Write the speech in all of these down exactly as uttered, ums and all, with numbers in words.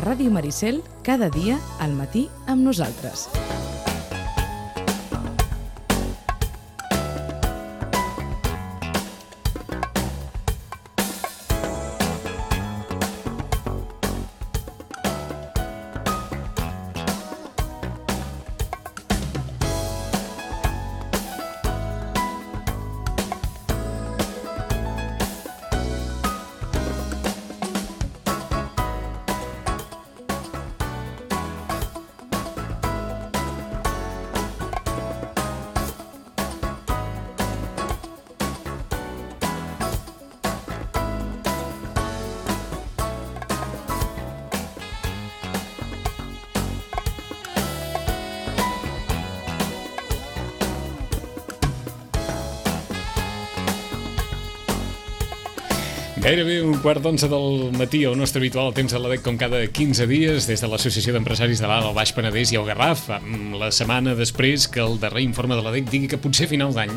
Ràdio Maricel, cada dia al matí amb nosaltres. Gairebé un quart d'onze del matí, el nostre habitual temps de l'A D E C com cada quinze dies, des de l'Associació d'Empresaris de l'Alt, el Baix Penedès i el Garraf, amb la setmana després que el darrer informe de l'A D E C digui que potser final d'any,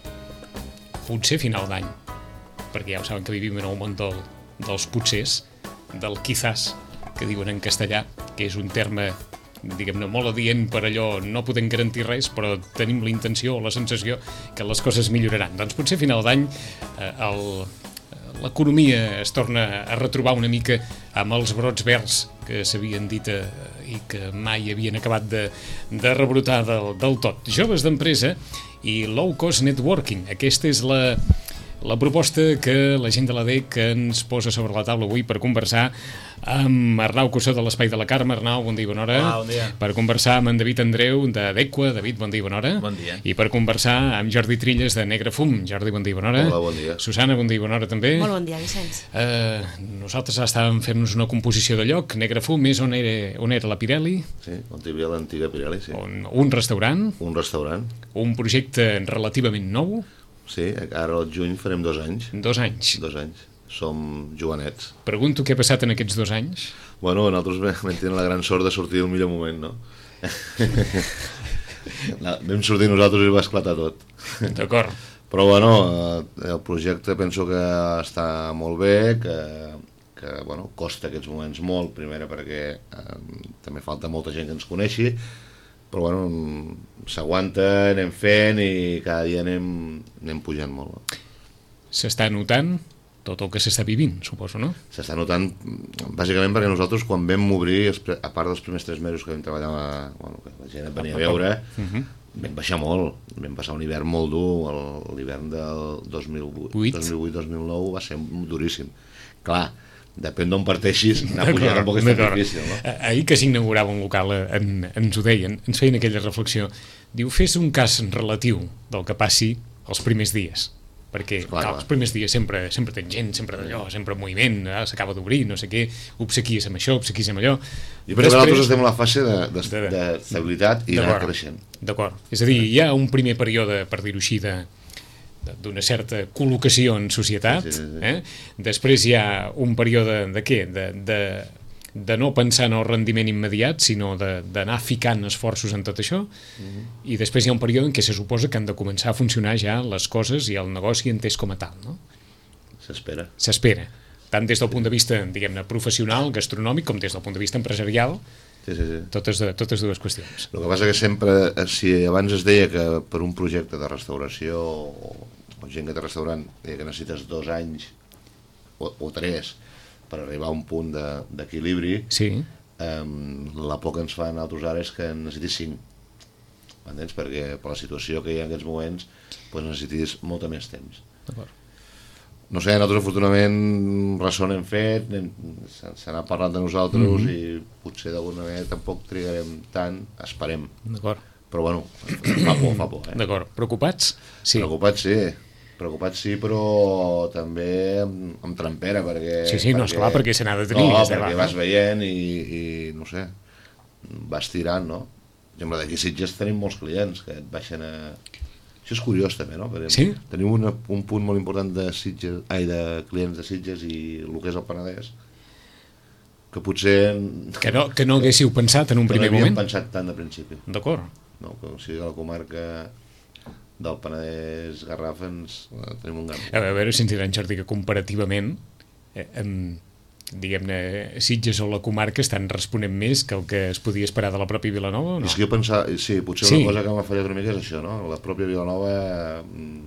potser final d'any, perquè ja ho saben que vivim en el món del, dels potsers, del quizás, que diuen en castellà, que és un terme, diguem-ne, molt adient per allò, no podem garantir res, però tenim la intenció o la sensació que les coses milloraran. Doncs potser final d'any eh, el... l'economia es torna a retrobar una mica amb els brots verds que s'havien dit eh, i que mai havien acabat de, de rebrotar del, del tot. Joves d'empresa i low cost networking. Aquesta és la, la proposta que la gent de l'A D E C ens posa sobre la taula avui per conversar amb Arnau Cussó de l'Espai de la Carme. Arnau, bon dia i bona hora. Hola, bon dia. Per conversar amb en David Andreu d'Adequa. David, bon dia i bona hora. Bon dia. I per conversar amb Jordi Trilles de Negre Fum. Jordi, bon dia i bona hora. Hola, bon dia. Susana, bon dia i bona hora també. Molt bon dia, Vicenç. Uh, nosaltres estàvem fent-nos una composició de lloc. Negre Fum és on era, on era la Pirelli. Sí, on hi havia l'antiga Pirelli, sí. On, un restaurant. Un restaurant. Un projecte relativament nou. Sí, ara al juny farem dos anys. Dos anys. Dos anys. Som jovenets. Pregunto què ha passat en aquests dos anys. Bueno, nosaltres vam tenir la gran sort de sortir al millor moment, no? Vam sortir nosaltres i va esclatar tot. D'acord. Però bueno, el projecte penso que està molt bé, que, que bueno, costa aquests moments molt, primera perquè eh, també falta molta gent que ens coneixi, però bueno, s'aguanta, anem fent i cada dia anem, anem pujant molt. S'està notant tot el que s'està vivint, suposo, no? S'està notant, bàsicament perquè nosaltres quan vam obrir, a part dels primers tres mesos que vam treballar, bueno, que la gent et venia a veure, uh-huh. vam baixar molt, vam passar un hivern molt dur, l'hivern del dos mil vuit dos mil nou va ser duríssim. Clar, depèn d'on parteixis, anar pujant tampoc és tan difícil, no? Ahir que s'inaugurava un local en, ens ho deien, ens feien aquella reflexió. Diu, fes un cas relatiu del que passi els primers dies. Perquè clar, clar, els primers dies sempre, sempre tens gent, sempre d'allò, sempre moviment, eh, s'acaba d'obrir, no sé què, obsequies amb això, obsequies amb allò. I per Després... nosaltres estem en la fase d'estabilitat i d'anar creixent. D'acord. És a dir, hi ha un primer període, per dir-ho així, de, d'una certa col·locació en societat, sí, sí, sí. Eh? Després hi ha un període de què? De, de, de no pensar en el rendiment immediat, sinó d'anar ficant esforços en tot això, mm-hmm. i després hi ha un període en què se suposa que han de començar a funcionar ja les coses i el negoci entès com a tal, no? S'espera. S'espera, tant des del punt de vista, diguem-ne, professional, gastronòmic, com des del punt de vista empresarial, sí, sí, sí. Totes, de, totes dues qüestions. El que passa que sempre, si abans es deia que per un projecte de restauració o, o gent que té restaurant, deia que necessites dos anys o, o tres per arribar a un punt d'equilibri, sí. eh, la por que ens fan altres ara és que en necessitis cinc. M'entens? Perquè per la situació que hi ha en aquests moments doncs necessitis molt més temps. D'acord. No sé, nosaltres afortunadament ressò n'hem fet, se n'ha parlat de nosaltres, mm-hmm. i potser d'alguna manera tampoc trigarem tant, esperem. D'acord. Però bueno, fa por, fa por. Eh? D'acord. Preocupats? Sí. Preocupats sí. Preocupats sí, però també amb, amb trampera, perquè... Sí, sí, no, perquè, esclar, perquè se n'ha de tenir. No, perquè vas veient i, i, no sé, vas tirant, no? Per exemple, d'aquí a Sitges tenim molts clients que et baixen a... Això és curiós també, no? Perquè sí? Tenim una, un punt molt important de Sitges, ai, de clients de Sitges i el que és el Penedès, que potser... Que no, que no haguéssiu pensat en un primer moment? Que no havíem pensat tant de principi. D'acord. No, que o sigui, la comarca del Penedès Garraf ens eh, tenim un gran... A veure si ens diran, Jordi, que comparativament eh, em, diguem-ne, Sitges o la comarca estan responent més que el que es podia esperar de la pròpia Vilanova, o no? És que jo pensava, sí, potser sí. Una cosa que m'ha fallat una mica és això, no? La pròpia Vilanova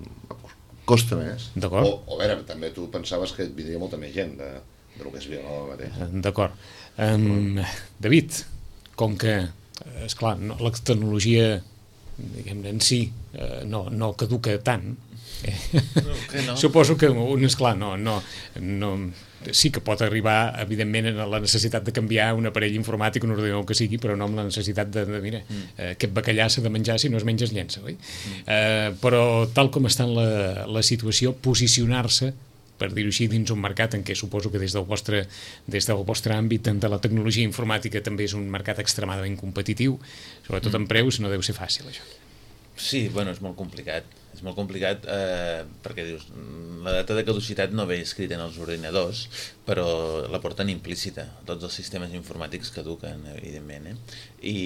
costa més. D'acord. O, o a veure, també tu pensaves que vindria molta més gent de, de lo que és Vilanova mateix. D'acord. Um, David, com que, esclar, no, la tecnologia, diguem-ne, en si, eh, no, no caduca tant, eh? No, que no. Suposo que un, esclar, no, no, no, sí que pot arribar, evidentment, a la necessitat de canviar un aparell informàtic, un ordinador que sigui, però no amb la necessitat de, de mira, mm. eh, aquest bacallà s'ha de menjar, si no es menja es llença, oi? Mm. Eh, però tal com està en la, la situació, posicionar-se, per dir-ho així, dins un mercat en què suposo que des del vostre, des del vostre àmbit de la tecnologia informàtica també és un mercat extremadament competitiu, sobretot en preus, no deu ser fàcil, això. Sí, bueno, és molt complicat. És molt complicat eh, perquè dius, la data de caducitat no ve escrita en els ordinadors, però la porten implícita. Tots els sistemes informàtics caduquen, evidentment. Eh? I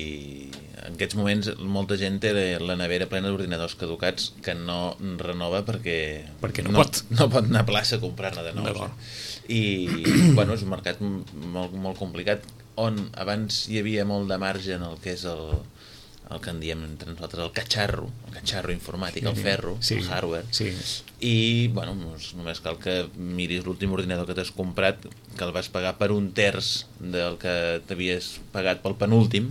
en aquests moments molta gent té la nevera plena d'ordinadors caducats que no renova perquè, perquè no, no pot. No pot anar a plaça a comprar-ne de nous. Eh? I bueno, és un mercat molt, molt complicat on abans hi havia molt de marge en el que és el el que en diem entre nosaltres el catxarro, el catxarro informàtic, el ferro, sí, el hardware, sí. I bueno, només cal que miris l'últim ordinador que t'has comprat, que el vas pagar per un terç del que t'havies pagat pel penúltim,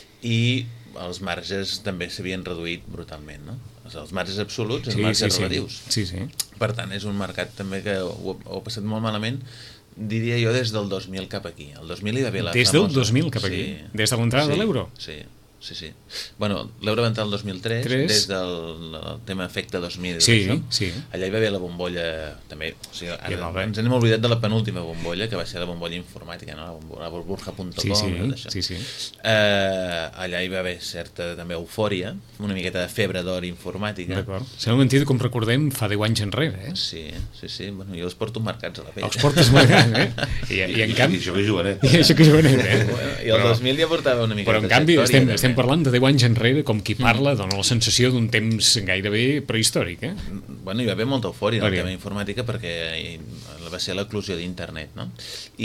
i els marges també s'havien reduït brutalment, no? Els marges absoluts, els sí, marges sí, relatius. Sí, sí. Per tant, és un mercat també que ho, ho ha passat molt malament, diria jo des del dos mil cap aquí. El dos mil hi va haver la des famosa... Des del dos mil cap aquí? Sí. Des de l'entrada sí, de l'euro? Sí. Sí, sí. Bueno, l'euro va entrar el dos mil tres, tres. Des del el tema efecte dos mil. Sí, sí. Allà hi va haver la bombolla, també, o sigui, ara, ens hem oblidat de la penúltima bombolla, que va ser la bombolla informàtica, no? La burbuja punt com. Sí, sí, sí, sí. Eh, allà hi va haver certa també eufòria, una miqueta de febre d'or informàtica. D'acord. S'ha mentit, com recordem, fa deu anys enrere, eh? Sí, sí, sí. Bueno, jo els porto marcats a la pell. Els portes marcats, eh? I, i en canvi... I això que jovenet. I això que jovenet, eh? Bueno, i el però, dos mil ja portava una miqueta però en canvi estem, estem també. parlant de deu anys enrere, com qui parla, dona la sensació d'un temps gairebé prehistòric, eh? Bueno, hi va haver molta eufòria en el tema informàtica perquè va ser l'eclosió d'internet, no?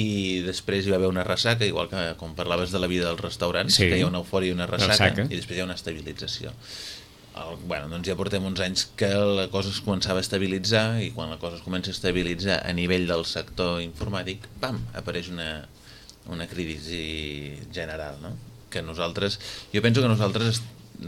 I després hi va haver una ressaca, igual que com parlaves de la vida dels restaurants, sí, que hi ha una eufòria i una ressaca, ressaca, i després hi ha una estabilització. El, bueno, doncs ja portem uns anys que la cosa es començava a estabilitzar, i quan la cosa es comença a estabilitzar a nivell del sector informàtic, pam, apareix una, una crisi general, no? Que nosaltres, jo penso que nosaltres,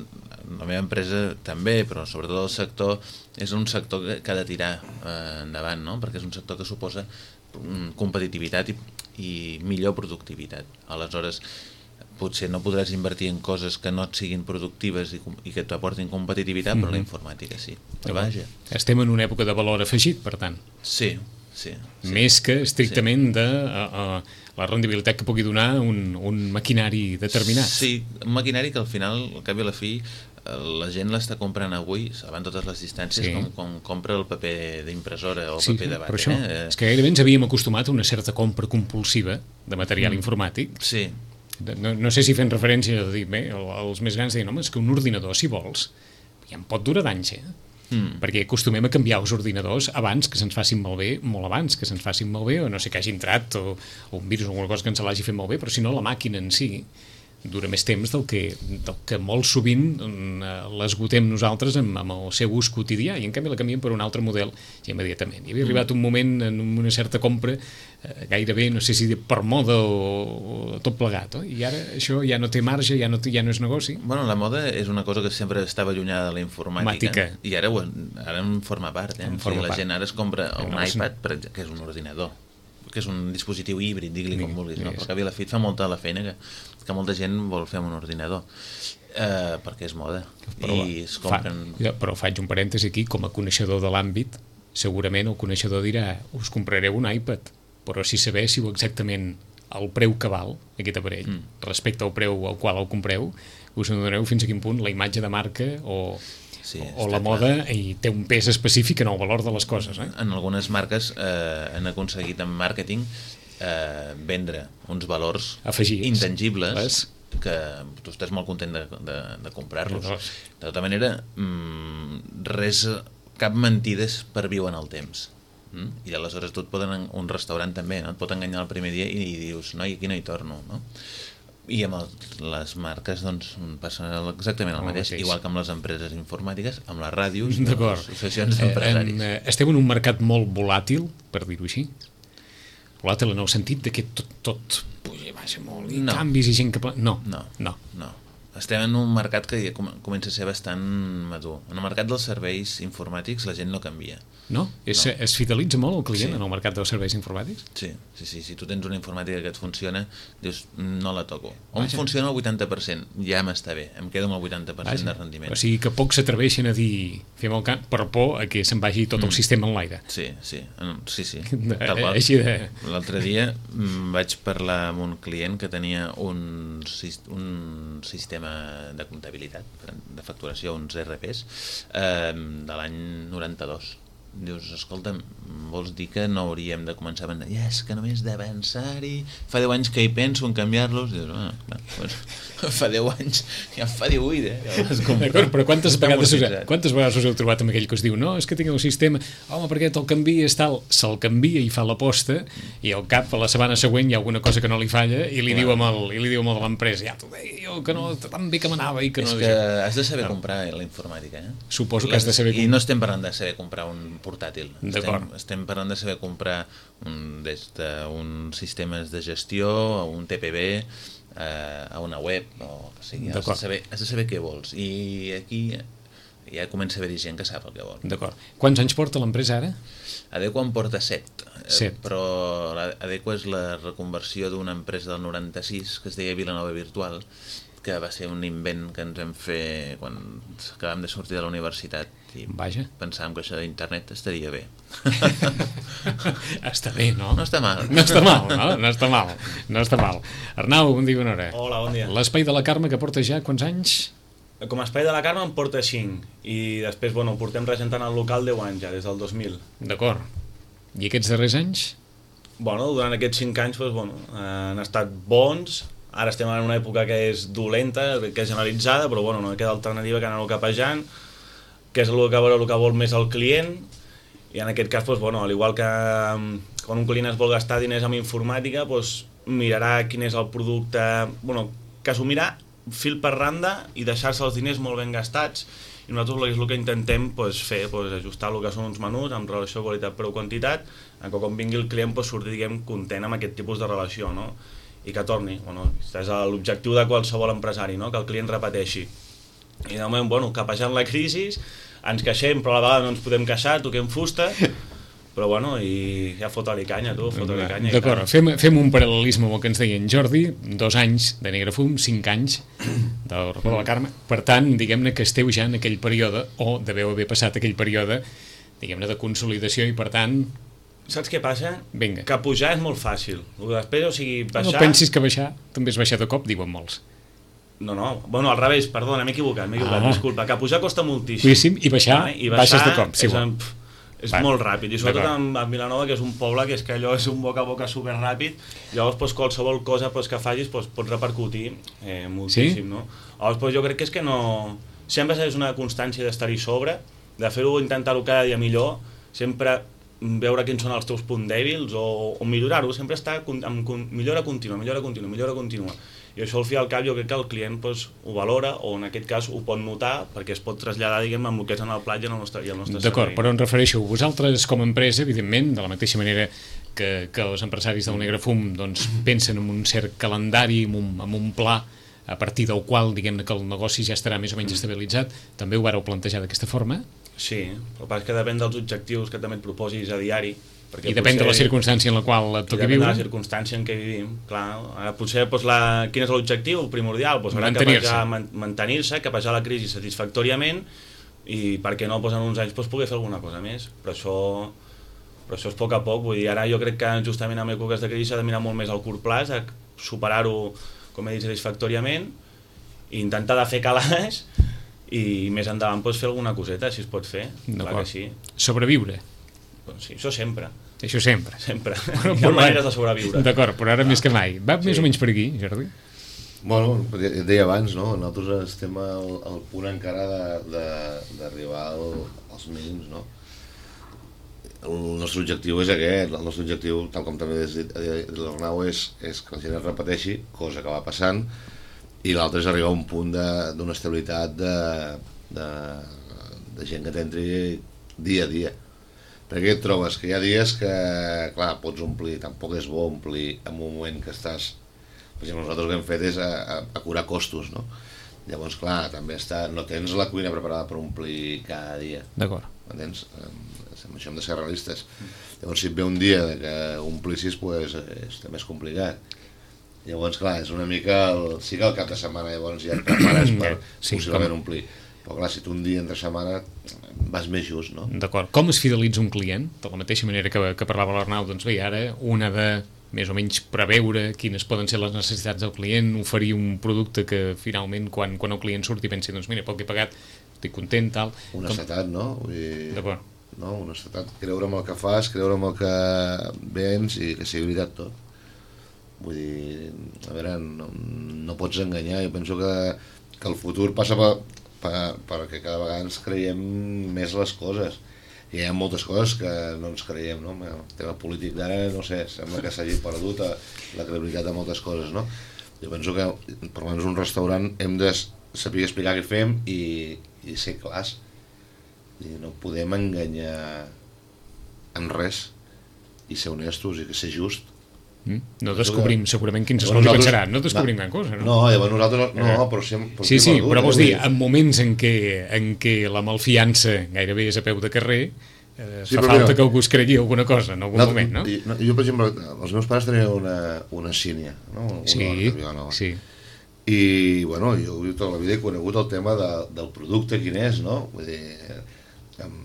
la meva empresa també, però sobretot el sector, és un sector que, que ha de tirar eh, endavant, no? Perquè és un sector que suposa competitivitat i, i millor productivitat. Aleshores, potser no podràs invertir en coses que no et siguin productives i, i que t'aportin competitivitat, mm-hmm, però la informàtica sí. Però vaja. Estem en una època de valor afegit, per tant. Sí, sí. sí. Més que estrictament sí. de uh, uh, la rendibilitat que pugui donar un, un maquinari determinat. Sí, un maquinari que al final, al cap i a la fi, la gent l'està comprant avui, saben totes les distàncies, sí, com, com compra el paper d'impressora o el sí, paper de vàter. Això, eh? És que gairebé ens havíem acostumat a una certa compra compulsiva de material mm. informàtic. Sí. No, no sé si fent referència a dir, bé, els més grans deien, home, és que un ordinador, si vols, ja em pot durar d'anys, eh? Mm. Perquè acostumem a canviar els ordinadors abans que se'ns facin malbé, molt abans que se'ns facin malbé, o no sé que hagi entrat, o, o un virus o alguna cosa que ens l'hagi fet malbé, però si no la màquina en si dura més temps del que, del que molt sovint l'esgotem nosaltres amb, amb el seu ús quotidià, i en canvi la canviem per un altre model ja immediatament. Hi havia arribat un moment en una certa compra, eh, gairebé, no sé si per moda o, o tot plegat, oh? I ara això ja no té marge, ja no, ja no és negoci. Bueno, la moda és una cosa que sempre estava allunyada de la informàtica, Màtica. I ara, ara en forma part, eh? En forma o sigui, la part. Gent ara es compra un no, iPad, per exemple, que és un ordinador, que és un dispositiu híbrid, digui-li com vulguis, no? Però que a la fi et fa molta la feina que, que molta gent vol fer amb un ordinador, eh, perquè és moda. Però, i es compren... fa, però faig un parèntesi aquí, com a coneixedor de l'àmbit, segurament el coneixedor dirà, us comprareu un iPad, però si sabéssiu exactament el preu que val aquest aparell, mm. respecte al preu al qual el compreu, us adonareu fins a quin punt la imatge de marca o... Sí, o la moda clar. I té un pes específic en el valor de les coses. Eh? En algunes marques eh, han aconseguit en màrqueting eh, vendre uns valors afegits, intangibles, Les. que tu estàs molt content de, de, de comprar-los. De tota manera, mmm, res, cap mentida perviu en el temps. Mm? I aleshores tu et poden, un restaurant també, no? Et pot enganyar el primer dia i, i dius, no, i aquí no hi torno, no? I amb el, les marques doncs passa exactament el mateix, mateix, igual que amb les empreses informàtiques, amb les ràdios, les associacions d'empresaris. Eh, estem en un mercat molt volàtil, per dir-ho així, volàtil en el sentit de que tot, tot puja i baixa molt, i no. canvis i gent que... No, no, no. no. Estem en un mercat que ja comença a ser bastant madur. En el mercat dels serveis informàtics la gent no canvia. No? Es, no. es fidelitza molt el client sí. en el mercat dels serveis informàtics? Sí, sí, sí. Si tu tens una informàtica que et funciona, dius, no la toco. O em funciona el vuitanta per cent, ja m'està bé, em quedo amb el vuitanta per cent Vaja. de rendiment. O sigui que pocs s'atreveixen a dir, fem el camp, per por a que se'n vagi tot el mm. sistema en l'aire. Sí, sí, sí, sí. Tal qual. Així de... L'altre dia vaig parlar amb un client que tenia un, un sistema de comptabilitat, de facturació, uns R Ps, eh, de l'any noranta-dos. Dius, escolta, vols dir que no hauríem de començar a pensar, ja, és que només d'avançar-hi, fa deu anys que hi penso en canviar-los, dius, ah, clar, doncs, fa deu anys, ja fa divuit, eh? Ja d'acord, però quantes vegades, us, quantes vegades us heu trobat amb aquell que us diu, no, és que tinc el sistema, home, perquè te'l canvies tal, se'l canvia i fa l'aposta, i al cap, a la setmana següent, hi ha alguna cosa que no li falla, i li diu amb el, i li diu amb l'empresa, ja t'ho deia jo, que no, tan bé que m'anava i que no... És que has de saber comprar la informàtica, eh? Suposo que has de saber... I no estem parlant de saber comprar un portàtil, estem, estem parlant de saber comprar un, des d'un sistemes de gestió a un T P B, eh, a una web, o que sigui, has de, saber, has de saber què vols, i aquí ja comença a haver-hi gent que sap el que vol. D'acord. Quants anys porta l'empresa ara? Adequa en porta set, set. Però Adequa és la reconversió d'una empresa del noranta-sis que es deia Vilanova Virtual, que va ser un invent que ens vam fer quan acabàvem de sortir de la universitat i Vaja. pensàvem que això d'internet estaria bé. Està bé, no? No està mal. No està mal, no? No està mal. No està mal. Arnau, bon dia, bona hora. Hola, bon dia. L'Espai de la Carme, que porta ja quants anys? Com a Espai de la Carme en porta cinc i després, bueno, portem regentant el local deu anys ja, des del dos mil. D'acord. I aquests darrers anys? Bueno, durant aquests cinc anys, doncs, bueno, han estat bons. Ara estem en una època que és dolenta, que és generalitzada, però bueno, no queda alternativa que anar-ho capejant, que és el que, el que vol més el client, i en aquest cas, doncs, bueno, al igual que quan un client es vol gastar diners en informàtica, doncs, mirarà quin és el producte, bueno, que assumirà fil per randa i deixar-se els diners molt ben gastats, i nosaltres és el que intentem doncs, fer, doncs, ajustar el que són uns menús amb relació a qualitat preu quantitat, en que quan vingui el client doncs, surti, diguem, content amb aquest tipus de relació, no? I que torni, bueno, és l'objectiu de qualsevol empresari, no? Que el client repeteixi. I de moment, bueno, capejant la crisi, ens queixem, però a la vegada no ens podem queixar, toquem fusta, però bueno, i ja fota-li canya, tu, fota-li canya. D'acord, fem, fem un paral·lelisme amb el que ens deia en Jordi, dos anys de Negrefum, cinc anys del Racó de la Carme, per tant, diguem-ne que esteu ja en aquell període, o deveu haver passat aquell període, diguem-ne, de consolidació, i per tant... Saps què passa? Vinga. Que pujar és molt fàcil. Després, o sigui, baixar... No pensis que baixar també és baixar de cop, diuen molts. No, no, bueno, al revés, perdona, m'he equivocat, m'he equivocat, ah. disculpa, que pujar costa moltíssim. Moltíssim, i baixar, vale? I baixar baixes de cop, sí, és, en, és molt ràpid, i sobretot en, en Vilanova, que és un poble que és que allò és un boca a boca superràpid, llavors pues, qualsevol cosa pues, que facis pues, pot repercutir eh, moltíssim, sí? No? Llavors pues, jo crec que és que no... Sempre és una constància d'estar-hi sobre, de fer-ho, intentar-ho cada dia millor, sempre veure quins són els teus punts dèbils o, o millorar-ho, sempre està amb millora contínua, millora contínua, millora contínua. I això al fi i al cap jo crec que el client pues, ho valora o en aquest cas ho pot notar perquè es pot traslladar diguem amb el que és en el plat i en el nostre, i el nostre D'acord, però em refereixo vosaltres com a empresa, evidentment, de la mateixa manera que, que els empresaris del Negrefum doncs, pensen en un cert calendari, en un, en un pla a partir del qual diguem-ne que el negoci ja estarà més o menys estabilitzat, també ho vareu plantejar d'aquesta forma? Sí, però pas que depèn dels objectius que també et proposis a diari. I depèn de la circumstància en la qual et toqui viure? I depèn de la circumstància en què vivim, clar. Ara, potser doncs, la... quin és l'objectiu primordial? Doncs, mantenir-se. Mantenir-se, capejar la crisi satisfactòriament i per què no doncs, en uns anys doncs, poder fer alguna cosa més. Però això, però això és a poc a poc. Vull dir, ara jo crec que justament en èpoques de crisi s'ha de mirar molt més al curt plaç, a superar-ho, com he dit, satisfactòriament, i intentar de fer calaix i més endavant pots fer alguna coseta, si es pot fer, clar que sí. Sobreviure? Doncs sí, això sempre. Això sempre? Sempre. Hi ha maneres de sobreviure. D'acord, però ara més que mai. Va més o menys per aquí, Jordi? Bueno, et deia abans, no? Nosaltres estem al, al punt encara d'arribar al, als mínims, no? el nostre objectiu és aquest, el nostre objectiu, tal com també has dit, l'Arnau, és, és que la gent es repeteixi, cosa que va passant, i l'altre és arribar a un punt d'una estabilitat de, de, de gent que t'entri dia a dia. Perquè et trobes que hi ha dies que, clar, pots omplir, tampoc és bo omplir en un moment que estàs... Per exemple, nosaltres el que hem fet és a, a, a curar costos, no? Llavors, clar, també està, no tens la cuina preparada per omplir cada dia. D'acord. M'entens? Amb això hem de ser realistes. Llavors, si et ve un dia que omplissis, pues, és també és complicat. Llavors, clar, és una mica... El, sí que al cap de setmana llavors ja et prepares per sí, possiblement com... omplir. Però clar, si tu un dia entre setmana vas més just, no? D'acord. Com es fidelitza un client? De la mateixa manera que, que parlava l'Arnau, doncs bé, ara una de més o menys preveure quines poden ser les necessitats del client, oferir un producte que finalment quan, quan el client surti pensi, doncs mira, pel que he pagat estic content, tal... Una estat, no? Vull dir... D'acord. No, una estat, creure en el que fas, creure en el que vens i que sigui veritat tot. Vull dir, a veure, no, no pots enganyar. Jo penso que, que el futur passa per, per, perquè cada vegada ens creiem més les coses. I hi ha moltes coses que no ens creiem, no? El tema polític d'ara, no sé, sembla que s'hagi perdut la credibilitat de moltes coses, no? Jo penso que, per almenys un restaurant, hem de saber explicar què fem i, i ser clars. I no podem enganyar en res i ser honestos i ser just. Mm? No descobrim que... segurament quins escolts hi pensaran, no descobrim no, gran cosa, no? No, llavors nosaltres no, eh. però sempre... Sí, sí, perdut, però vols dir, en moments en què, en què la malfiança gairebé és a peu de carrer, eh, sí, fa falta mira, que algú es cregui alguna cosa en algun no, moment, no? Jo, jo, per exemple, els meus pares tenien una, una sínia, no? Una sí, sí. I, bueno, jo tota la vida he conegut el tema de, del producte, quin és, no? Vull dir... Um,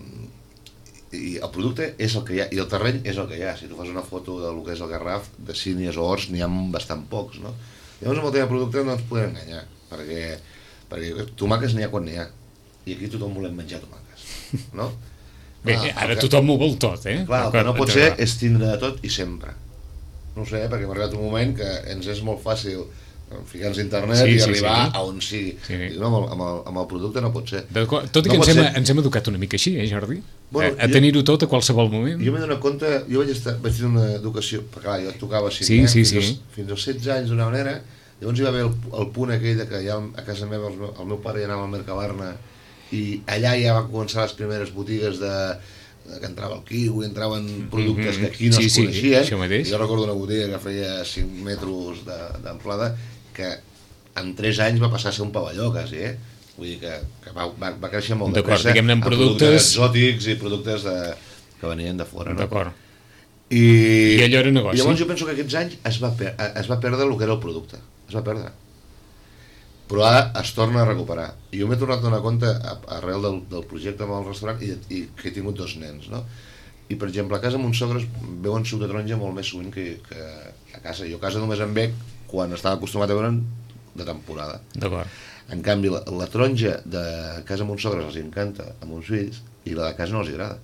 i el producte és el que hi ha, i el terreny és el que hi ha. Si tu fas una foto del que és el Garraf, de sínies o horts, n'hi ha bastant pocs, no? Llavors amb el tema de producte no ens podem enganyar, perquè, perquè tomàquets n'hi ha quan n'hi ha, i aquí tothom volem menjar tomàquets, no? Bé, clar, ara que, tothom ho vol tot, eh? Clar, el que no pot ser és tindre de tot i sempre. No ho sé, perquè m'ha arribat un moment que ens és molt fàcil ficar-nos a internet sí, i sí, arribar sí. a on sigui. Sí. No, amb, el, amb, el, amb el producte no pot ser. Tot i que no ens, hem, ens hem educat una mica així, eh, Jordi? Bueno, a a tenir-ho tot a qualsevol moment. Jo m'he donat compte, jo vaig, estar, vaig tenir una educació, perquè clar, jo tocava cinc, sí, eh, sí, fins, sí. Als, fins als setze anys d'una manera, llavors hi va haver el, el punt aquell de que ja a casa meva el, el meu pare ja anava al Mercabarna i allà ja van començar les primeres botigues de que entrava el kiwi, entraven productes que aquí no sí, es coneixien. Sí, jo recordo una botiga que feia cinc metres d'amplada que en tres anys va passar a ser un pavelló quasi, eh? Vull dir que, que va, va, va créixer molt de pressa en productes... productes exòtics i productes de, que venien de fora, no? D'acord. I, I allò era negoci. I llavors jo penso que aquests anys es va, per, es va perdre el que era el producte, es va perdre. Però ara es torna a recuperar. I jo m'he tornat a donar compte arrel del, del projecte amb el restaurant i, i que he tingut dos nens, no? I per exemple a casa amb uns sogres veuen suc de taronja molt més sovint que, que a casa. Jo a casa només en bec quan estava acostumat a veure'n de temporada. D'acord. En canvi, la, la taronja de casa amb uns sogres els encanta, amb uns fills, i la de casa no els agrada.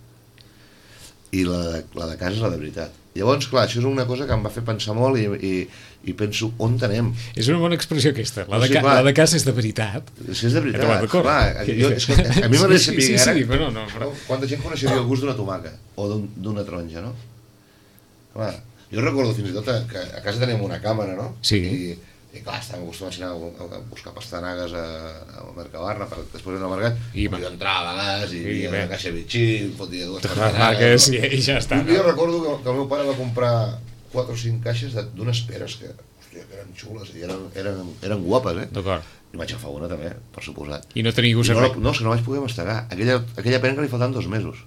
I la de, la de casa és la de veritat. Llavors, clar, això és una cosa que em va fer pensar molt i, i, i penso, on tenem? És una bona expressió aquesta, la de, no, sí, clar, la de casa és de veritat. Si és de veritat, clar, jo, és que a mi m'agradaria saber sí, sí, ara sí, però no, però... quanta gent coneixeria el gust d'una tomaca o d'una taronja, no? Clar, jo recordo fins i tot que a casa tenim una càmera, no? Sí. I, i clar, estàvem acostumats a anar a buscar pastanagues al Mercabarna per després d'anar al mercat i jo entrava a vegades i hi havia una caixa bitxí fotia dues pastanagues i, i ja està, no? Jo recordo que, que el meu pare va comprar quatre o cinc caixes d'unes peres que, hòstia, que eren xules i eren, eren, eren guapes, eh? D'acord. I vaig agafar una també, per suposat. I no tenia gust no, no, és que no vaig poder mastegar. Aquella, aquella pena que li faltaven dos mesos.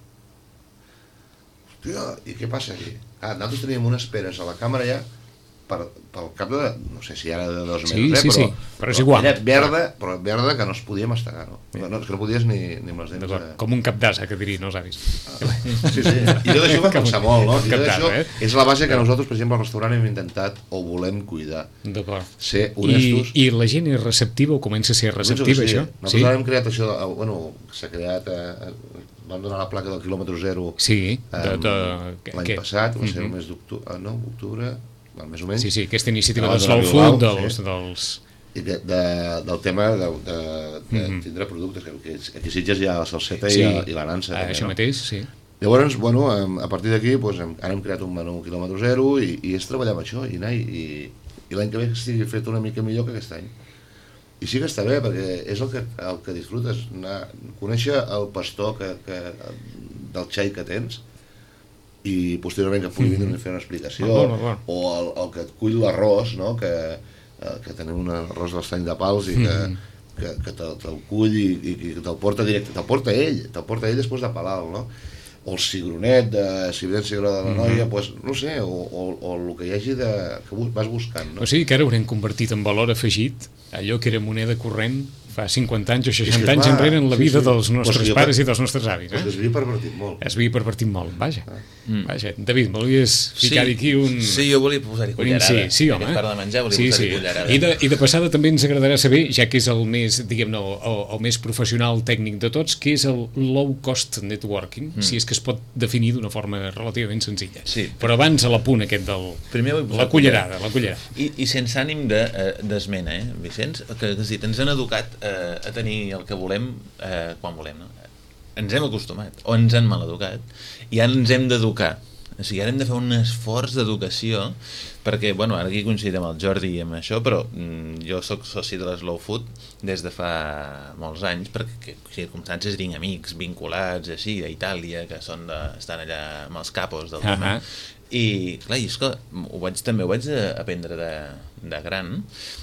Hòstia, i què passa aquí? Ah, nosaltres teníem unes peres a la càmera ja per, pel cap de, no sé si era de dos sí, mesos, sí, eh, però, sí, però és igual. Era verda, però verda que no es podia mastegar, no? Sí. No, és que no podies ni, ni amb les dents. De... Com un cap d'asa, que dirien els avis. Ah, sí, sí, i tot això va pensar molt, no? I tot això eh? és la base que nosaltres, per exemple, al restaurant hem intentat o volem cuidar. D'acord. Ser honestos. I, I la gent és receptiva o comença a ser receptiva, sí. això? Nosaltres sí? hem creat això, bueno, s'ha creat... Eh, vam donar la placa del quilòmetre zero sí, de, de, l'any passat, va ser el mes d'octubre, no, octubre, més o menys. Sí, sí, aquesta iniciativa del Slow Food, dels... Sí. dels... I de, de, del tema de, de, de mm -hmm. tindre productes, que aquí a Sitges hi ha la salseta sí. i, i la nansa. Ah, també, això no? mateix, sí. Llavors, bueno, a partir d'aquí, doncs, ara hem creat un menú quilòmetre zero i, i és treballar amb això, i anar, i, i l'any que ve estigui fet una mica millor que aquest any. I sí que està bé, perquè és el que, el que disfrutes, anar, conèixer el pastor que, que, del xai que tens, i posteriorment que pugui vindre a fer una explicació, ah, bueno, bueno. o el, el que et cull l'arròs, no? que, que tenim un arròs de l'estany de Pals i que, mm. que, que te'l, te cull i, i, i te'l porta directe, te'l porta ell, te'l porta ell després de Palau, no? O el cigronet, de, si evident cigró de la noia, mm-hmm. pues, no sé, o, o, o el que hi hagi de, que vas buscant. No? O sigui que ara haurem convertit en valor afegit allò que era moneda corrent fa cinquanta anys o seixanta anys enrere en la vida sí, sí. dels nostres pues pares i dels nostres avis. Eh? Pues es havia pervertit molt. Es havia pervertit molt, vaja. Ah. Mm. vaja. David, volies ficar sí, aquí un... Sí, jo volia posar-hi cullerada. Sí, sí, home. Per de menjar volia sí, posar-hi sí. cullerada. I de, I de passada també ens agradarà saber, ja que és el més, diguem-ne, el, el més professional tècnic de tots, què és el low cost networking, mm. si és que es pot definir d'una forma relativament senzilla. Sí. Però abans a l'apunt aquest del... Primer la cullerada, la cullerada. I, i sense ànim d'esmena, de, eh, Vicenç? Que, que dit, ens han educat eh, a tenir el que volem eh, quan volem, no? Ens hem acostumat, o ens han maleducat, i ara ens hem d'educar. O sigui, ara hem de fer un esforç d'educació, perquè, bueno, ara aquí coincidim amb el Jordi i amb això, però mm, jo sóc soci de la Slow Food des de fa molts anys, perquè circumstàncies tinc amics vinculats així a Itàlia, que són de, estan allà amb els capos del tema, uh -huh. i clar, i és que ho vaig, també ho vaig aprendre de, de gran.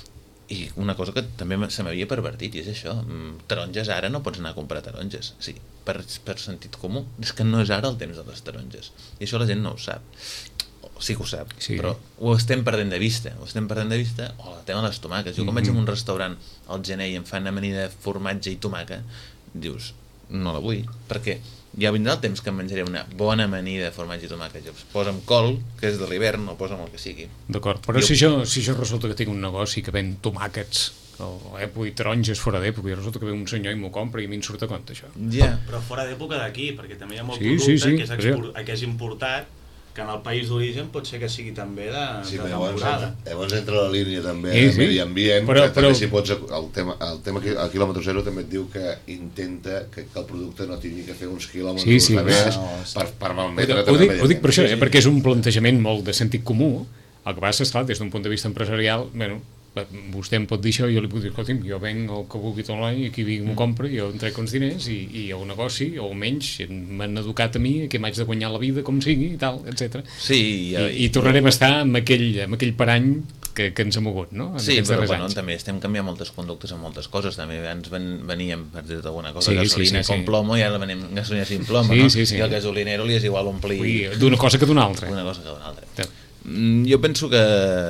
I una cosa que també se m'havia pervertit, i és això, taronges ara no pots anar a comprar taronges, sí, per, per sentit comú, és que no és ara el temps de les taronges, i això la gent no ho sap, sí que ho sap, sí. Però ho estem perdent de vista, ho estem perdent de vista, o el tema de les tomàquets, jo quan mm-hmm. vaig a un restaurant al gener i em fan amanida de formatge i tomàquet, dius, no la vull, perquè ja vindrà el temps que em menjaré una bona amanida de formatge i tomàquet, jo posa'm col, que és de l'hivern, o posa'm el que sigui. D'acord, però jo... si, jo, si jo resulta que tinc un negoci que ven tomàquets o època i taronges fora d'època, i resulta que ve un senyor i m'ho compra i a mi em surt a compte això. Yeah. Però fora d'època d'aquí, perquè també hi ha molt sí, producte sí, sí, que, és export, que és importat, que en el país d'origen pot ser que sigui també de, sí, de temporada. Llavors entra la línia també sí, de sí. medi ambient, però, que però... també si pots, el tema, el tema el quilòmetre zero també et diu que intenta que, que el producte no tingui que fer uns quilòmetres sí, sí, de més no, per, per malmetre ho, ho, dic, ho dic per això, eh, perquè és un plantejament molt de sentit comú. El que passa és clar, des d'un punt de vista empresarial, bueno, vostè em pot dir això i jo li puc dir, escolti'm, jo venc el que vulgui tot l'any i aquí vingui m'ho compra, jo em trec uns diners i, i hi ha un negoci, o almenys m'han educat a mi que m'haig de guanyar la vida com sigui i tal, etcètera. Sí, I, i, i tornarem a estar amb aquell, amb aquell parany que, que ens ha mogut, no? En sí, però bueno, també estem canviant moltes conductes en moltes coses, també abans ven, veníem, per dir-te alguna cosa, sí, gasolina sí, sí, com sí. plomo, i ara venim gasolina sin plomo, sí, no? Sí, sí. I al gasolinero li és igual omplir... D'una cosa que d'una altra. Una cosa que d'una altra. Sí. Jo penso que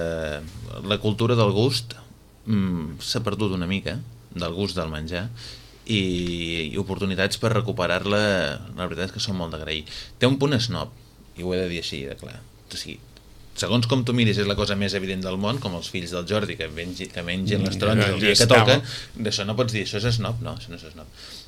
la cultura del gust mm, s'ha perdut una mica, del gust del menjar, i, i oportunitats per recuperar-la, la veritat és que són molt d'agrair. Té un punt snob, i ho he de dir així, de clar. O sigui, segons com tu miris, és la cosa més evident del món, com els fills del Jordi, que, mengi, que mengen les taronges el dia que toca, d'això no pots dir, això és snob, no, això no és snob.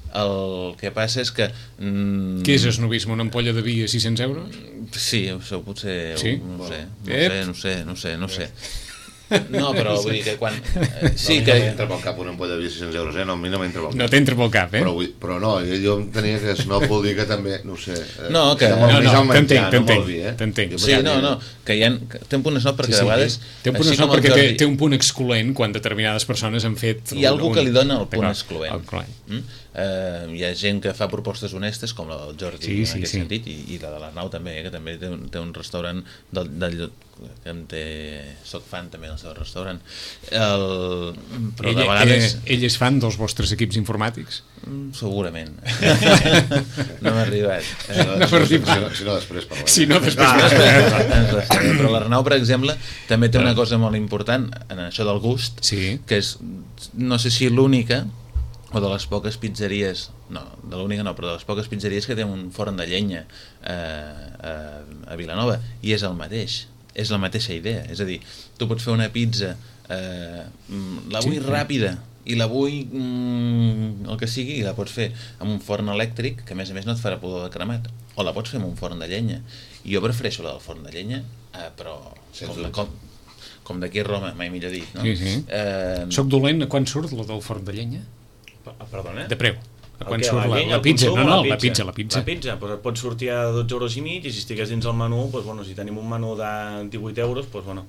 El que passa és que... Mm, què és esnobisme? Una ampolla de vi a sis-cents euros? Sí, això potser... Sí? No, no, sé, no, sé, no sé, no sé, no sé. No, però vull dir que quan... Eh, sí no, que... no m'entra pel cap una ampolla de sis-cents euros, eh? No, a mi no m'entra pel cap. No t'entra pel cap, eh? Però, vull, però no, jo tenia que snob vol dir que també, no sé... Eh, no, que... No, no, t'entenc, t'entenc, eh? t'entenc. Sí, no, no, que hi ha... Que té un punt snob perquè sí, sí, de vegades... Té un punt snob perquè té, té un punt excloent quan determinades persones han fet... Hi ha algú un, que li dona el punt excloent. El excloent. Mm? Uh, hi ha gent que fa propostes honestes com la del Jordi sí, sí, en aquest sí. sentit i, i la de l'Arnau també, eh, que també té un, té un restaurant del, del, que em té, soc fan també del seu restaurant el, però ell, de vegades ell, ell és fan dels vostres equips informàtics? Segurament no m'ha arribat si no, no si, no, si no després parlem si no després ah, després, però l'Arnau per exemple també té una cosa molt important en això del gust sí. que és, no sé si l'única o de les poques pizzeries, no, de l'única no, però de les poques pizzeries que té un forn de llenya eh, a, a Vilanova, i és el mateix, és la mateixa idea, és a dir, tu pots fer una pizza, eh, la vull sí, ràpida, i la vull mm, el que sigui, i la pots fer amb un forn elèctric, que a més a més no et farà pudor de cremat, o la pots fer amb un forn de llenya, i jo prefereixo la del forn de llenya, eh, però com, com, com d'aquí a Roma, mai millor dit, no? Sí, sí. Eh, Soc dolent, a quan surt la del forn de llenya? Perdona? De preu. Quan surt la, la pizza? No, no, la pizza, la pizza. La pizza, doncs et pot sortir a dotze euros i mig, i si estigués dins el menú, doncs, bueno, si tenim un menú de divuit euros, doncs, bueno,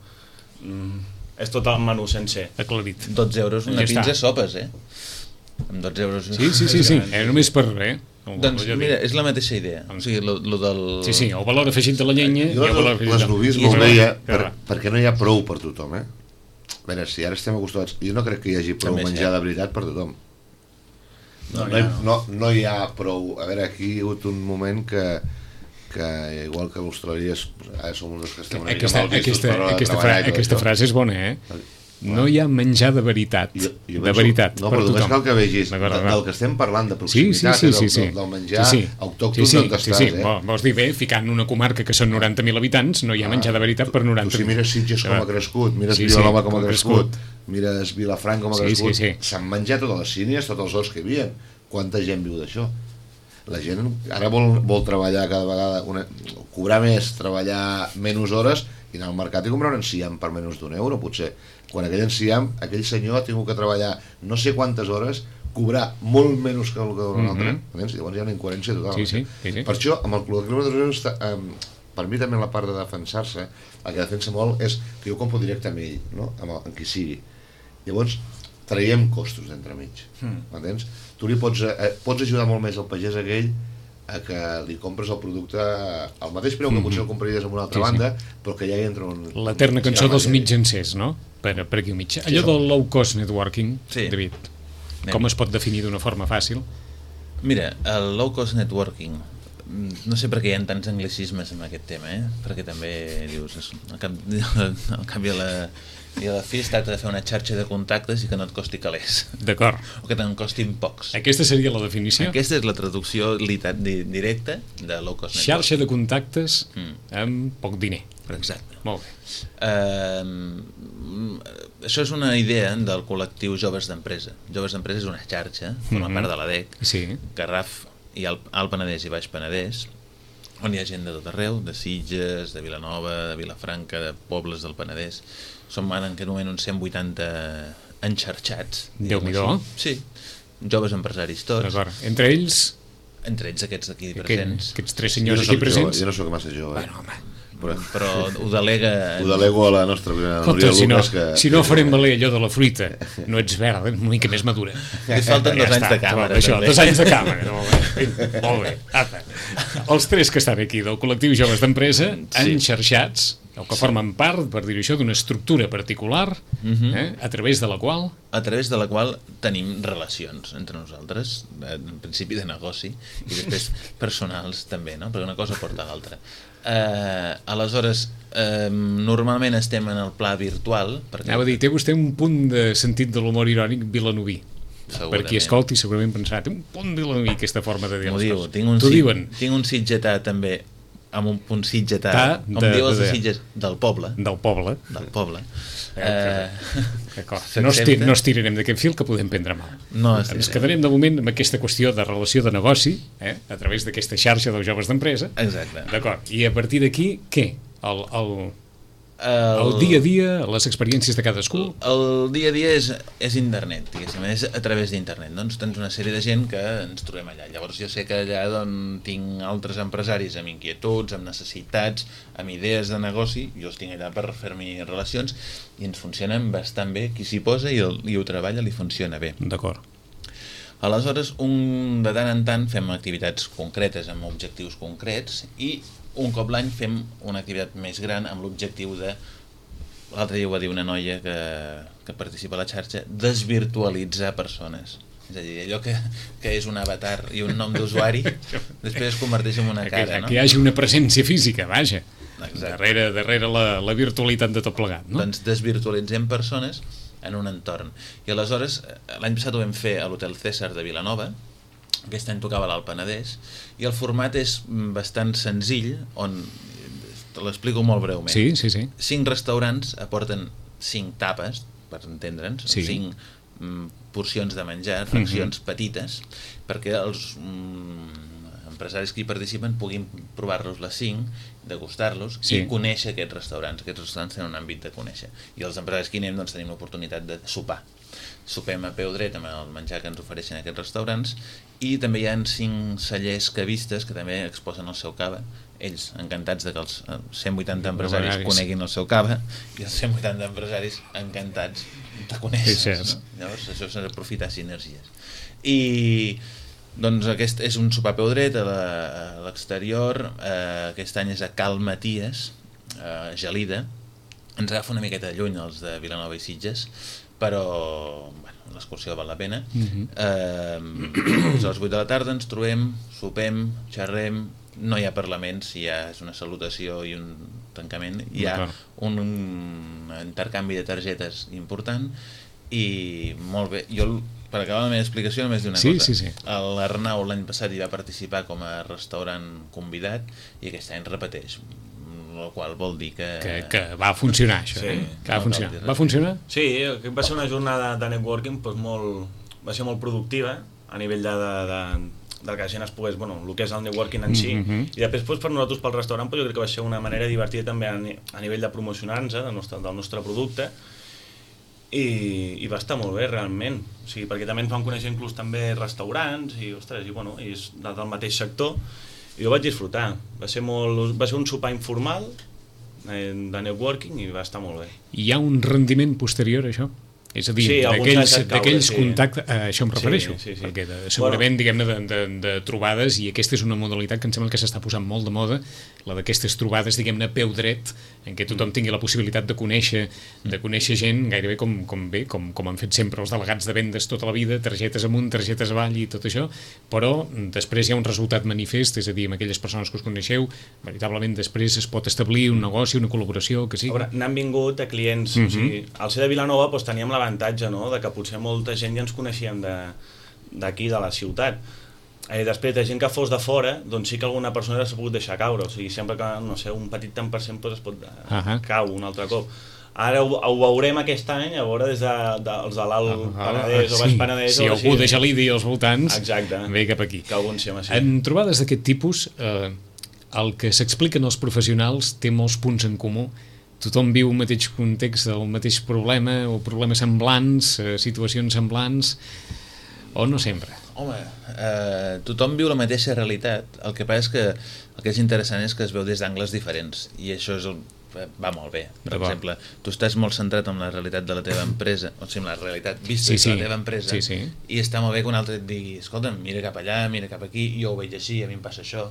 és tot el menú sencer. Aclarit. dotze euros una ja pizza està. Sopes, eh? Amb dotze euros... Sí, sí, sí, sí. Eh, només per res. Eh? Doncs mira, és la mateixa idea. O sigui, lo, lo del... Sí, sí, el valor afegit de la llenya... Jo l'esnovisme ho veia per, perquè no hi ha prou per tothom, eh? A veure, si ara estem acostumats... Jo no crec que hi hagi prou També menjar de veritat per tothom. No, no, hi, no, no hi ha prou... A veure, aquí hi ha hagut un moment que, que igual que l'Austràlia ara som uns que estem una mica aquesta, aquesta, aquesta, fra aquesta frase és bona, eh? No hi ha menjar de veritat, jo, jo de penso, veritat, no, per però tothom. Només cal que vegis de, del que estem parlant, de proximitat, sí, sí, sí, sí, sí. Del, del menjar sí, sí. autòcton sí, sí, d'on estàs. Sí, sí. Eh? Vols dir, bé, ficant una comarca que són noranta mil habitants, no hi ha ah, menjar de veritat per noranta mil. Tu si mires Sitges com ha crescut, mires sí, Vilanova sí, com ha crescut, mires Vilafranca com ha crescut, s'han sí, sí, sí. menjat totes les sínies, tots els horts que hi havia. Quanta gent viu d'això? La gent ara vol, vol treballar cada vegada, una, cobrar més, treballar menys hores i anar al mercat i comprar un enciam per menys d'un euro, potser. Quan aquell enciam, aquell senyor ha tingut que treballar no sé quantes hores, cobrar molt menys que el que un altre, mm -hmm. llavors hi ha una incoherència total. Sí, sí, sí, sí. Per això, amb el Club de Quilòmetres, eh, per mi també la part de defensar-se, el que defensa molt és que jo compro directe amb ell, no? amb, el, amb qui sigui. Llavors, traiem costos d'entremig, mm. entens? Tu li pots, eh, pots ajudar molt més al pagès aquell a que li compres el producte al mateix preu que potser el compraries en una altra sí, banda, sí. però que ja hi entra un... L'eterna cançó dels mitjancers, no? Per, per aquí al mig. Allò sí, del low cost networking, sí. David, Anem. com es pot definir d'una forma fàcil? Mira, el low cost networking, no sé per què hi ha tants anglicismes en aquest tema, eh? Perquè també dius, al cap, al cap i a la... i a la fi es tracta de fer una xarxa de contactes i que no et costi calés. D'acord. O que te'n costin pocs. Aquesta seria la definició? Aquesta és la traducció directa de low cost network. Xarxa de contactes mm. amb poc diner. Exacte. Molt bé. Uh, això és una idea del col·lectiu Joves d'Empresa. Joves d'Empresa és una xarxa, forma mm -hmm. part de l'A D E C, sí. Garraf i Alt Penedès i Baix Penedès, on hi ha gent de tot arreu, de Sitges, de Vilanova, de Vilafranca, de pobles del Penedès. Som en aquest moment uns cent vuitanta enxarxats. Déu-n'hi-do. Sí, joves empresaris tots. D'acord. Entre ells? Entre ells aquests d'aquí presents. Aquests tres senyors aquí presents? Jo no soc massa jove. Bueno, home, però, però ho delega... Ho delego a la nostra Núria si Lucas. No, que... Si no farem valer allò de la fruita, no ets verda, una mica més madura. Et falten dos ja anys està, de càmera. Això, dos anys de càmera. No, molt bé. Apa. Els tres que estan aquí del col·lectiu Joves d'Empresa, sí. enxarxats, el que formen part, per dir això, d'una estructura particular, uh-huh. eh, a través de la qual... A través de la qual tenim relacions entre nosaltres, en principi de negoci, i després personals també, no? Perquè una cosa porta a l'altra. Uh, aleshores, uh, normalment estem en el pla virtual... Perquè... Anava a dir, té vostè un punt de sentit de l'humor irònic vilanoví. Per qui escolti segurament pensarà, té un punt vilanoví aquesta forma de dir les diu, coses. Tinc un, diuen. Tinc un sitgetà també, amb un punt sitgetà, com de, diu els de, de Sitges, del poble. Del poble. Del poble. Eh, D'acord. No, estir, no estirarem d'aquest fil que podem prendre mal. No Ens quedarem de moment amb aquesta qüestió de relació de negoci, eh, a través d'aquesta xarxa dels joves d'empresa. Exacte. D'acord. I a partir d'aquí, què? El... el El, el dia a dia, les experiències de cadascú? El, el dia a dia és, és internet, diguéssim, és a través d'internet. Doncs tens una sèrie de gent que ens trobem allà. Llavors jo sé que allà doncs, tinc altres empresaris amb inquietuds, amb necessitats, amb idees de negoci, jo els tinc allà per fer-m'hi relacions i ens funcionen bastant bé. Qui s'hi posa i, el, i ho treballa li funciona bé. D'acord. Aleshores, un, de tant en tant fem activitats concretes amb objectius concrets i un cop l'any fem una activitat més gran amb l'objectiu de, l'altre dia ho va dir una noia que, que participa a la xarxa, desvirtualitzar persones. És a dir, allò que, que és un avatar i un nom d'usuari, després es converteix en una cara, no? Que hi hagi una presència física, vaja, darrere, darrere la, la virtualitat de tot plegat, no? Doncs desvirtualitzem persones en un entorn. I aleshores, l'any passat ho vam fer a l'Hotel César de Vilanova, aquest any tocava l'Alt Penedès, i el format és bastant senzill, on te l'explico molt breument. Sí, sí, sí. Cinc restaurants aporten cinc tapes, per entendre'ns, sí. cinc mm, porcions de menjar, fraccions mm-hmm. petites, perquè els mm, empresaris que hi participen puguin provar-los les cinc, degustar-los sí. i conèixer aquests restaurants. Aquests restaurants tenen un àmbit de conèixer. I els empresaris que hi anem doncs, tenim l'oportunitat de sopar sopem a peu dret amb el menjar que ens ofereixen aquests restaurants, i també hi ha cinc cellers cavistes que també exposen el seu cava, ells encantats de que els cent vuitanta empresaris coneguin el seu cava, i els cent vuitanta empresaris encantats de conèixer, no? Llavors això s'ha d'aprofitar sinergies. I doncs aquest és un sopar a peu dret a l'exterior, eh, aquest any és a Cal Maties, eh, Gelida, ens agafa una miqueta de lluny els de Vilanova i Sitges, però bueno, l'excursió val la pena. Uh-huh. eh, a les vuit de la tarda ens trobem, sopem, xerrem, no hi ha parlaments, ja és una salutació i un tancament, hi ha un, un intercanvi de targetes important i molt bé. Jo, per acabar la meva explicació, només dir una sí, cosa. Sí, sí. L'Arnau l'any passat hi va participar com a restaurant convidat i aquest any repeteix, el qual vol dir que... Que, que va funcionar, això, sí, eh? Que va no funcionar. Va funcionar? Sí, va ser una jornada de networking doncs molt, va ser molt productiva a nivell de, de, de, de que la gent es pogués, bueno, el que és el networking en si, mm-hmm. i després doncs, per nosaltres pel restaurant doncs, jo crec que va ser una manera divertida també a, a nivell de promocionar-nos del nostre, del nostre producte, i, i va estar molt bé realment, o sigui, perquè també ens vam conèixer inclús també restaurants i, ostres, i, bueno, i és del mateix sector, i ho vaig disfrutar. Va ser, molt, va ser un sopar informal de networking i va estar molt bé. Hi ha un rendiment posterior a això? És a dir, sí, d'aquells sí. contactes, a això em refereixo, sí, sí, sí. perquè de, segurament, bueno, diguem-ne, de, de, de trobades, i aquesta és una modalitat que em sembla que s'està posant molt de moda, la d'aquestes trobades, diguem-ne, peu dret, en què tothom tingui la possibilitat de conèixer, de conèixer gent gairebé com, com bé, com, com han fet sempre els delegats de vendes tota la vida, targetes amunt, targetes avall i tot això, però després hi ha un resultat manifest, és a dir, amb aquelles persones que us coneixeu, veritablement després es pot establir un negoci, una col·laboració, que sigui. N'han vingut a clients, mm-hmm. o sigui, al ser de Vilanova doncs, teníem l'avantatge, no?, de que potser molta gent ja ens coneixíem d'aquí, de, de la ciutat. I després, de gent que fos de fora, doncs sí que alguna persona s'ha pogut deixar caure, o sigui, sempre que, no sé, un petit tant per cent doncs, es pot uh-huh. cau un altre cop. Ara ho, ho veurem aquest any, a veure des de, de, els de l'Alt uh, Penedès uh, o Baix Penedès. Si algú de Gelida i els voltants, exacte, ve cap aquí. Que algun sim, sí. En trobades d'aquest tipus, eh, el que s'expliquen els professionals té molts punts en comú. Tothom viu el mateix context, el mateix problema, o problemes semblants, eh, situacions semblants, o no sempre? Home, eh, tothom viu la mateixa realitat, el que passa és que el que és interessant és que es veu des d'angles diferents, i això és el, va molt bé. Per exemple, tu estàs molt centrat en la realitat de la teva empresa, o sigui, la realitat vista sí, sí. de la teva empresa, sí, sí. i està molt bé que un altre et digui, escolta'm, mira cap allà, mira cap aquí, jo ho veig així, a mi em passa això.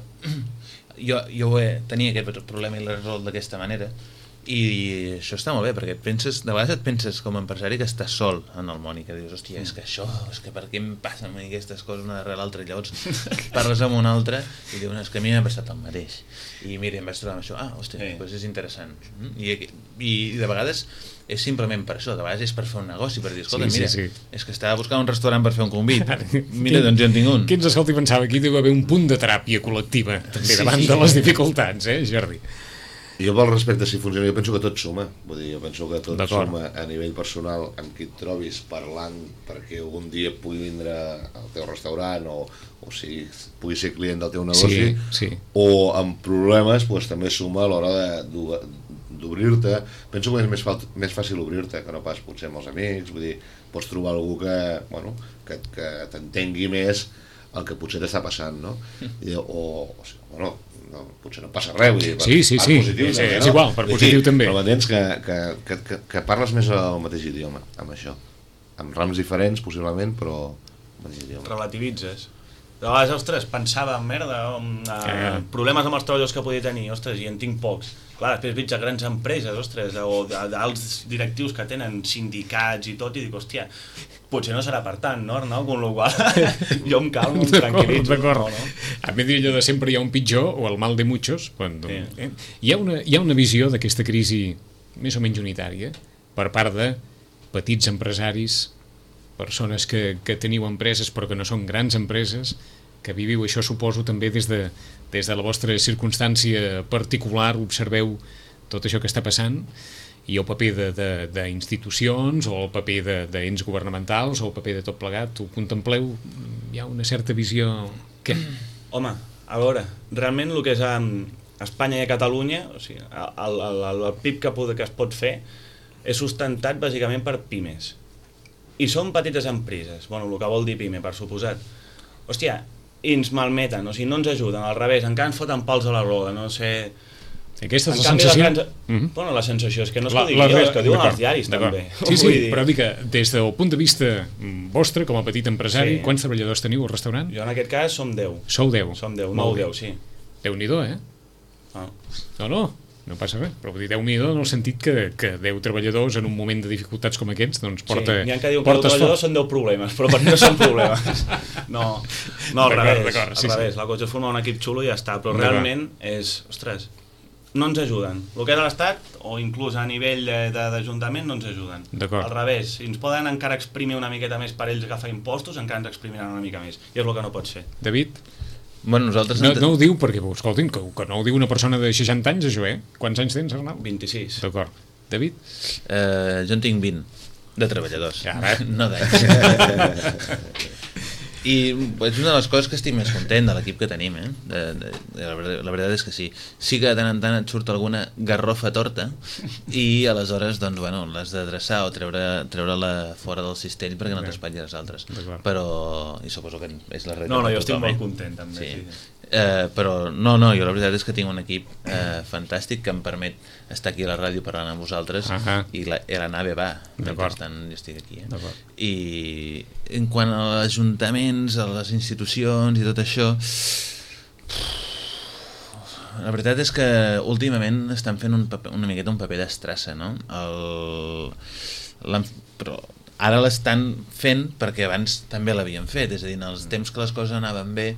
jo, jo he, tenia aquest problema i l'he resolt d'aquesta manera, i això està molt bé, perquè et penses, de vegades et penses com a empresari que estàs sol en el món i que dius, hòstia, és que això, és que per què em passen a mi aquestes coses una darrere l'altra, i llavors parles amb un altre i dius, és que a mi m'ha passat el mateix, i mira, em vaig trobar amb això, ah, hòstia, sí. doncs és interessant, I, i de vegades és simplement per això, de vegades és per fer un negoci, per dir, escolta, sí, mira, sí, sí. és que estava buscant un restaurant per fer un convit, mira, doncs ja en tinc un. Qui ens escolti pensava, aquí deu haver un punt de teràpia col·lectiva, també, sí, davant sí. de les dificultats, eh, Jordi? Jo pel respecte si funciona, jo penso que tot suma, vull dir, jo penso que tot suma a nivell personal amb qui et trobis parlant perquè algun dia pugui vindre al teu restaurant o, o si pugui ser client del teu negoci, sí, sí. o amb problemes pues, també suma a l'hora d'obrir-te. Penso que és més, més fàcil obrir-te que no pas potser amb els amics, vull dir, pots trobar algú que, bueno, que, que t'entengui més el que potser t'està passant, no? I, o, o sigui, bueno, no, potser no passa res, vull dir, per, sí, sí, per sí. positiu, sí, també, és no? igual, per positiu sí, també. Però m'entens que, que, que, que, que parles més el mateix idioma, amb això. Amb rams diferents, possiblement, però el mateix idioma. Relativitzes. De vegades, ostres, pensava, merda, eh, problemes amb els treballadors que podia tenir, ostres, i en tinc pocs. Clar, després veig a grans empreses, ostres, o d'alts directius que tenen sindicats i tot, i dic, hòstia, potser no serà per tant, no, Arnau? Con lo qual, jo em calmo, em tranquil·litzo. D'acord, no, no? A mi allò de sempre hi ha un pitjor, o el mal de muchos, quan, sí. eh? hi, ha una, hi ha una visió d'aquesta crisi més o menys unitària, per part de petits empresaris, persones que, que teniu empreses però que no són grans empreses, que viviu això, suposo, també des de, des de la vostra circumstància particular, observeu tot això que està passant, i el paper d'institucions o el paper d'ens governamentals o el paper de tot plegat, ho contempleu? Hi ha una certa visió... Què? Home, a veure, realment el que és a Espanya i a Catalunya, o sigui, el, el, el, el P I B que, pot, que es pot fer és sustentat bàsicament per pimes. i són petites empreses, bueno, el que vol dir PIME, per suposat. Hòstia, i ens malmeten, o sigui, no ens ajuden, al revés, encara ens foten pals a la roda, no sé... Aquesta és la sensació... Grans... Mm -hmm. Bueno, la sensació és que no és que ho digui jo, és que ho diuen els diaris, també. Sí, sí, però dic que des del punt de vista vostre, com a petit empresari, sí. Quants treballadors teniu al restaurant? Jo en aquest cas som deu. Sou deu? Som deu, nou deu, sí. Déu-n'hi-do, eh? Ah. No, no, no passa res, però vull dir, Déu-n'hi-do en el sentit que, que deu treballadors en un moment de dificultats com aquests, doncs porta... Sí, n'hi ha que diuen que deu treballadors són deu problemes, però per mi no són problemes. No, no al revés, al sí, revés, sí. la cosa és formar un equip xulo i ja està, però realment és, ostres, no ens ajuden. El que és a l'Estat, o inclús a nivell d'Ajuntament, no ens ajuden. Al revés, si ens poden encara exprimir una miqueta més per ells agafar impostos, encara ens exprimiran una mica més, i és el que no pot ser. David? Bueno, nosaltres... No, no ho diu perquè, escolti'm, que, que no ho diu una persona de seixanta anys, això, eh? Quants anys tens, Arnau? vint-i-sis. D'acord. David? Uh, jo en tinc vint, de treballadors, ja, eh? no d'anys. I és una de les coses que estic més content de l'equip que tenim, eh? De, de, de, la, veritat, la veritat és que sí. Sí que de tant en tant et surt alguna garrofa torta i aleshores, doncs, bueno, l'has d'adreçar o treure, treure-la fora del cistell perquè no t'espatlli les altres. Però, i suposo que és la realitat. No, no, jo estic molt content, també. Sí. Sí. Eh, però no, no, jo la veritat és que tinc un equip eh, fantàstic que em permet estar aquí a la ràdio parlant amb vosaltres uh -huh. i, la, i la nave va, mentrestant jo estic aquí. Eh? I en quant a ajuntaments, a les institucions i tot això, la veritat és que últimament estan fent un paper, una miqueta un paper d'estrassa, no? El, però ara l'estan fent perquè abans també l'havien fet, és a dir, en els temps que les coses anaven bé,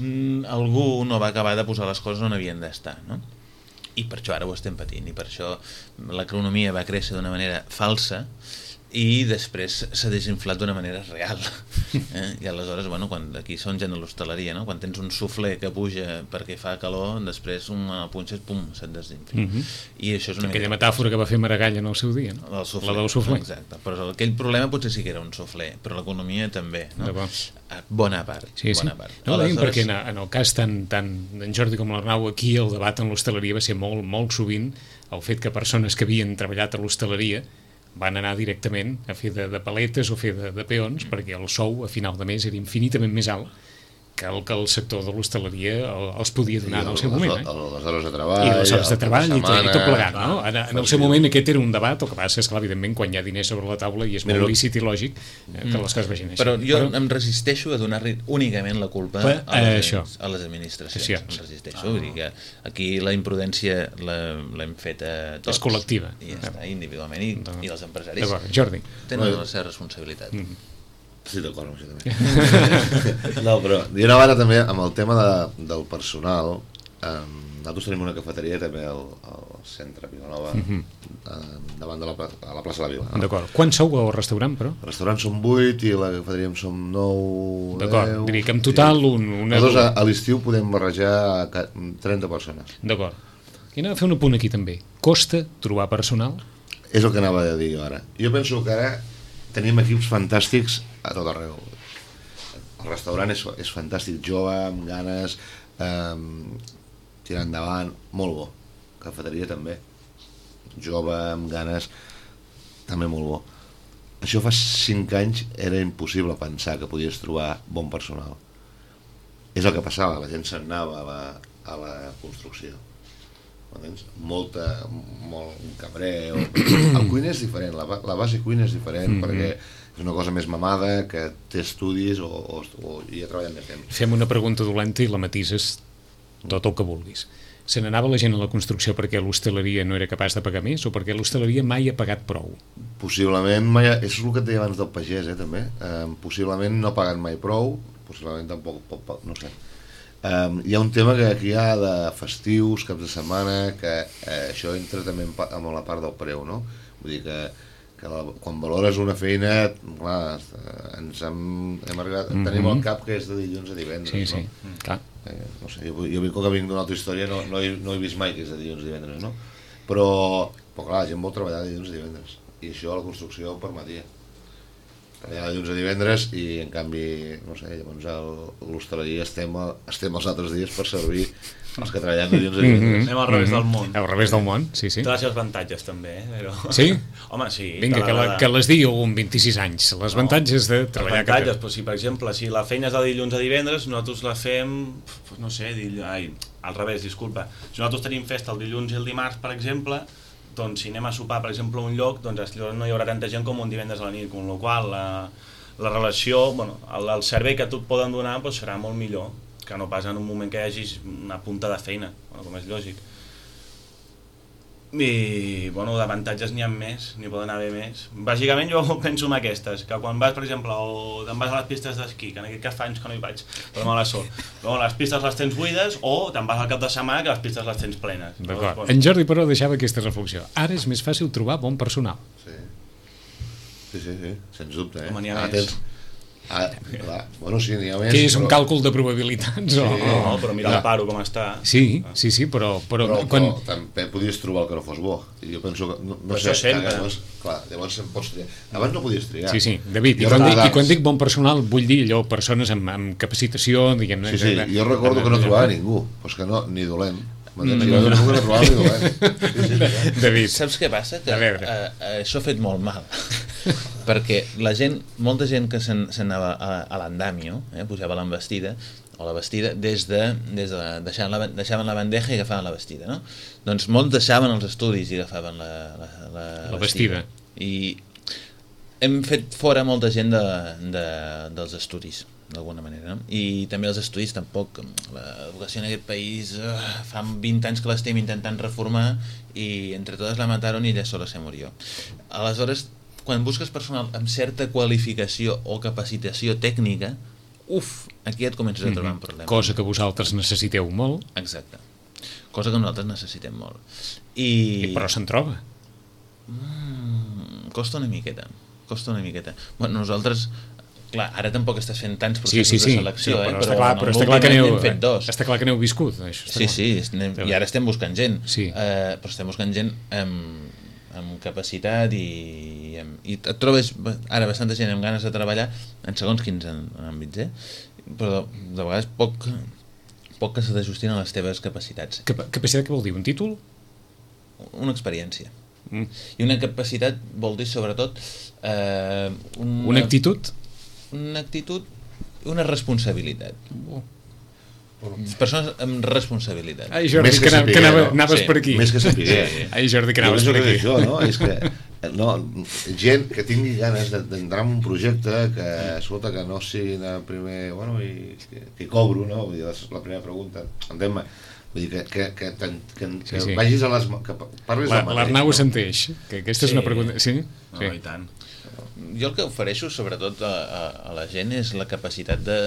algú no va acabar de posar les coses on havien d'estar, no? I per això ara ho estem patint, i per això l'economia va créixer d'una manera falsa i després s'ha desinflat d'una manera real, eh? I aleshores, bueno, quan aquí són gent de l'hostaleria, no? Quan tens un suflé que puja perquè fa calor, després un punxes, pum, se't desinfla. Mm -hmm. I això és una aquella mica... metàfora que va fer Maragall en el seu dia, no? El suflé, la del suflé. Exacte, però aquell problema potser sí que era un suflé, però l'economia també, no? Bona part, sí, bona sí. part. No, aleshores... perquè en, en el cas tant, tant d'en Jordi com l'Arnau, aquí el debat en l'hostaleria va ser molt, molt sovint el fet que persones que havien treballat a l'hostaleria van anar directament a fer de, de paletes o fer de, de peons perquè el sou a final de mes era infinitament més alt que el que el sector de l'hostaleria els podia donar en el seu moment. Eh? Les hores de treball... I les hores de treball i tot, i tot plegat. No? En, en el seu moment aquest era un debat, el que passa és que, evidentment, quan hi ha diners sobre la taula i és molt lícit i lògic eh, que les coses vagin així. Però jo Però... em resisteixo a donar-li únicament la culpa per, a, les, això. a les administracions. Això. Em resisteixo. Ah. Vull dir que aquí la imprudència l'hem fet a tots. És col·lectiva. I ja està, individualment. I, no. i els empresaris Jordi. tenen la seva responsabilitat. Mm. Sí, d'acord amb això també. No, però d'una banda també amb el tema de, del personal, eh, nosaltres tenim una cafeteria també al, al centre Vilanova, mm -hmm. eh, davant de la, a la plaça de la Vila. No? D'acord. Quants sou al restaurant, però? El restaurant som vuit i la cafeteria en som nou, deu... D'acord, diria que en total un... Una... Nosaltres a, a l'estiu podem barrejar trenta persones. D'acord. I anava a fer un apunt aquí també. Costa trobar personal? És el que anava a dir jo ara. Jo penso que ara tenim equips fantàstics a tot arreu. El restaurant és, és fantàstic, jove, amb ganes, eh, tirant endavant, molt bo. Cafeteria també, jove, amb ganes, també molt bo. Això fa cinc anys era impossible pensar que podies trobar bon personal. És el que passava, la gent se'n anava a la, a la construcció. Molta, molt un cabrer. El cuiner és diferent, la, la base cuina és diferent, mm-hmm. perquè és una cosa més mamada, que té estudis o, o, o ja treballen de temps. Fem una pregunta dolenta i la matises tot el que vulguis. Se n'anava la gent a la construcció perquè l'hostaleria no era capaç de pagar més o perquè l'hostaleria mai ha pagat prou? Possiblement, mai ha, és el que et deia abans del pagès, eh, també. Eh, possiblement no ha pagat mai prou, possiblement tampoc pot pagar, no sé. Um, hi ha un tema que aquí hi ha de festius, caps de setmana, que eh, això entra també en, en la part del preu, no? Vull dir que, que la, quan valores una feina, clar, ens hem, hem arribat, mm-hmm. tenim al cap que és de dilluns a divendres, sí, no? Sí, clar. Eh, no sé, jo, jo com que vinc d'una altra història no, no, he, no he vist mai que és de dilluns a divendres, no? Però, però clar, la gent vol treballar de dilluns a divendres, i això a la construcció ho permetia. treballar dilluns a divendres i en canvi, no sé, llavors a l'hostaleria estem, a, estem els altres dies per servir els que treballen dilluns a divendres. Mm-hmm. Anem al revés del món. Al revés del món, sí, sí. Té els seus avantatges també, eh? Però... Sí? Home, sí. Vinga, que, la, que les digui un vint-i-sis anys, les no, avantatges de treballar... Els avantatges, però si per exemple, si la feina és de dilluns a divendres, nosaltres la fem, no sé, dill... Ai, al revés, disculpa. Si nosaltres tenim festa el dilluns i el dimarts, per exemple, doncs si anem a sopar, per exemple, a un lloc, doncs no hi haurà tanta gent com un divendres a la nit, amb la qual la, la relació, bueno, el, el servei que tu et poden donar doncs, serà molt millor que no pas en un moment que hi hagis una punta de feina, bueno, com és lògic. I, bueno, d'avantatges n'hi ha més, n'hi poden haver més. Bàsicament jo penso en aquestes, que quan vas, per exemple, o te'n vas a les pistes d'esquí, que en aquest cas fa anys que no hi vaig, però mala sort, però les pistes les tens buides, o te'n vas al cap de setmana que les pistes les tens plenes. D'acord. Bueno. En Jordi, però, deixava aquesta reflexió. Ara és més fàcil trobar bon personal. Sí, sí, sí, sí. Sens dubte. Eh? Home, n'hi ha ah, més. Tens... Ah, clar. Bueno, sí, n'hi ha més. Que és un però... càlcul de probabilitats? Sí, o... no, però mira el paro com està. Sí, sí, sí, però... Però, però, quan... però també podies trobar el que no fos bo. I jo penso que... No, no però sé, això sempre. Llavors, clar, llavors se'n pots triar. Abans no podies triar. Sí, sí, David, i quan, dic, i quan dic bon personal vull dir allò, persones amb, amb capacitació, diguem-ne... Sí, sí, jo recordo que no trobava ningú, doncs que no, ni dolent. Mm. Si no, no, no trobava ni dolent. Sí, sí, sí. David. Saps què passa? Que uh, això ha fet molt mal. Perquè la gent, molta gent que s'anava a, a l'andamio, eh, posava l'envestida, o la vestida, des de, des de deixaven, la, deixaven la bandeja i agafaven la vestida, no? Doncs molts deixaven els estudis i agafaven la, la, la, la vestida. I hem fet fora molta gent de, de, dels estudis, d'alguna manera, no? I també els estudis tampoc, l'educació en aquest país uh, fa vint anys que l'estem intentant reformar i entre totes la mataron i ella sola se murió. Aleshores, quan busques personal amb certa qualificació o capacitació tècnica, uf, aquí et comences a trobar un problema. Cosa que vosaltres necessiteu molt. Exacte. Cosa que nosaltres necessitem molt. I... I però se'n troba. Mm, costa una miqueta. Costa una miqueta. Bueno, nosaltres... Clar, ara tampoc estàs fent tants processos sí, sí, sí. de selecció, sí, però, eh? Està clar, però està clar que n'heu fet dos. Està clar que n'heu viscut. Això sí, sí, anem, i ara estem buscant gent. Sí. Uh, però estem buscant gent amb, amb capacitat i, amb, i et trobes ara bastanta gent amb ganes de treballar en segons quins àmbits, eh? Però de vegades poc, poc que s'ajustin a les teves capacitats. Cap capacitat què vol dir? Un títol? Una experiència. Mm. I una capacitat vol dir sobretot... Uh, una, una actitud? Una actitud i una responsabilitat. Oh. Persones amb responsabilitat. Ai, Jordi, que, que, saber, que anava, no? anaves sí. per aquí. Més que saber. Ai, Jordi, que anaves per aquí. És això, no? És que no, gent que tingui ganes d'entrar en un projecte que, escolta, que no sigui el primer, bueno, i que, que cobro, no? Vull dir, és la primera pregunta. Entén-me. Vull dir, que, que, que, que, que, sí, que sí. vagis a les... que parlis la, del mateix. L'Arnau s'enteix, que aquesta sí. és una pregunta... Sí? No, sí. I tant. Jo el que ofereixo sobretot a, a, a la gent és la capacitat de,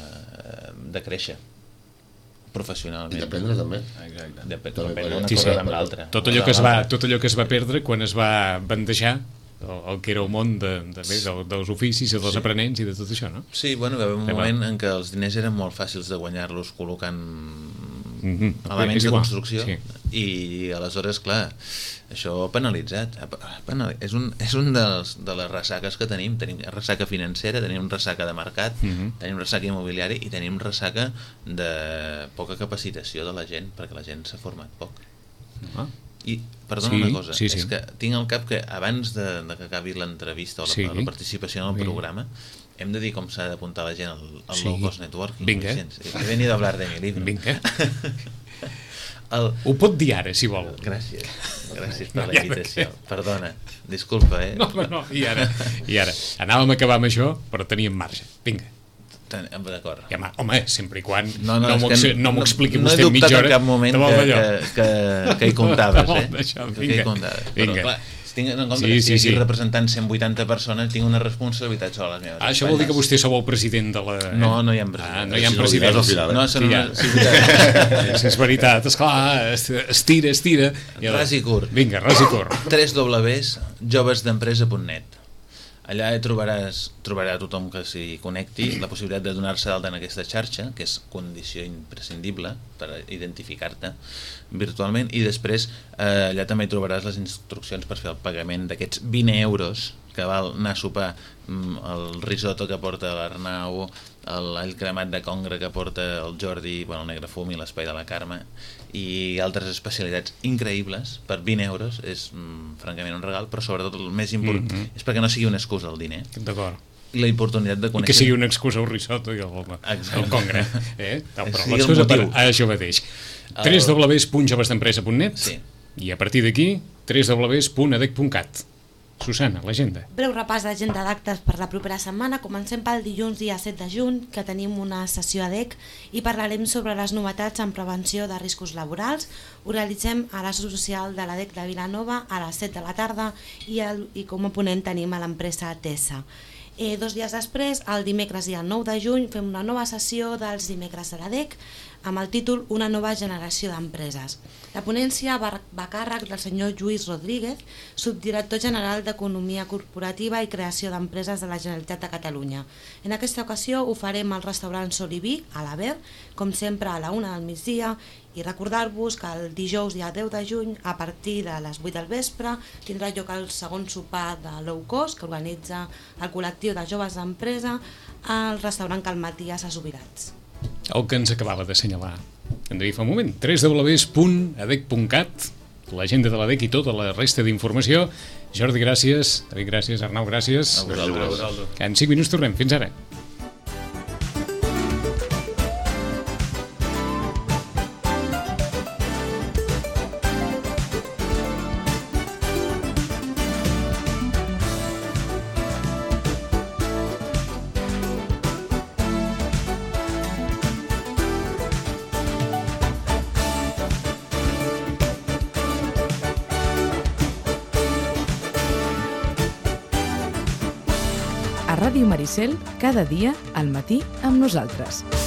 de créixer professionalment. I d'aprendre també. Exacte. D'aprendre una sí, cosa sí. amb l'altra. Tot allò que es va, tot allò que es va perdre quan es va bandejar el, el que era el món de, de, de, de, dels oficis i dels sí. aprenents i de tot això, no? Sí, bueno, va haver un sí, moment va. en què els diners eren molt fàcils de guanyar-los col·locant mm-hmm. elements de construcció sí. i aleshores, clar, això ha penalitzat. És un, és un dels, de les ressaques que tenim. Tenim ressaca financera, tenim ressaca de mercat, mm-hmm. tenim ressaca immobiliari i tenim ressaca de poca capacitació de la gent, perquè la gent s'ha format poc. Ah. I, perdona sí, una cosa, sí, sí. és que tinc al cap que abans de, de que acabi l'entrevista o la, sí. la participació en el programa hem de dir com s'ha d'apuntar la gent al, al sí. low cost networking. Vinga. He venido a hablar de mi libro. Vinga. El... Ho pot dir ara, si vol. Gràcies, gràcies per la invitació. Perdona, disculpa, eh? No, no, i ara, i ara. Anàvem a acabar amb això, però teníem marge. Vinga. D'acord. Ja, home, sempre i quan no, no, no m'ho expliqui no, vostè en mitja hora. No he dubtat en cap moment que, que, que, que hi comptaves, eh? Això, que hi comptaves. Però, clar, si tinc en compte sí, que sí, estic sí. representant cent vuitanta persones, tinc una responsabilitat sobre les meves ah, això vol dir que vostè sou el president de la... No, no hi ha president. Ah, no hi ha president. No, són sí, una... sí, és veritat, esclar, estira, estira. Ras i curt. Vinga, ras i curt. tres dobles joves d'empresa punt net. Allà trobaràs, trobarà tothom que s'hi connecti la possibilitat de donar-se d'alta en aquesta xarxa, que és condició imprescindible per identificar-te virtualment, i després eh, allà també trobaràs les instruccions per fer el pagament d'aquests vint euros, que val anar a sopar, el risotto que porta l'Arnau, l'all cremat de congre que porta el Jordi, bueno, el Negre Fum i l'Espai de la Carme, i altres especialitats increïbles per vint euros. És mm, francament un regal, però sobretot el més important mm-hmm. és perquè no sigui una excusa el diner. D'acord. I la oportunitat de conèixer... I que sigui una excusa el risotto i el, el congre. Eh? No, però sí, l'excusa per a això mateix. El... w w w punt joves d'empresa punt net sí. I a partir d'aquí w w w punt adec punt cat. Susana, l'agenda. Breu repàs d'agenda d'actes per la propera setmana. Comencem pel dilluns dia set de juny, que tenim una sessió A D E C i parlarem sobre les novetats en prevenció de riscos laborals. Ho realitzem a la social de l'A D E C de Vilanova a les set de la tarda i, el, i com a ponent tenim a l'empresa Tessa. Eh, dos dies després, el dimecres dia nou de juny, fem una nova sessió dels dimecres de l'A D E C amb el títol Una nova generació d'empreses. La ponència va a càrrec del senyor Lluís Rodríguez, subdirector general d'Economia Corporativa i Creació d'Empreses de la Generalitat de Catalunya. En aquesta ocasió ho farem al restaurant Soliví, a l'Aver, com sempre a la una del migdia, i recordar-vos que el dijous dia deu de juny, a partir de les vuit del vespre, tindrà lloc el segon sopar de Low Cost, que organitza el col·lectiu de joves d'empresa al restaurant Cal Maties a Subirats. El que ens acabava d'assenyalar en David fa un moment, w w w punt adec punt cat, l'agenda de l'A D E C i tota la resta d'informació. Jordi, gràcies. David, gràcies. Arnau, gràcies. A vosaltres. Que en cinc minuts tornem. Fins ara. A Ràdio Maricel, cada dia al matí amb nosaltres.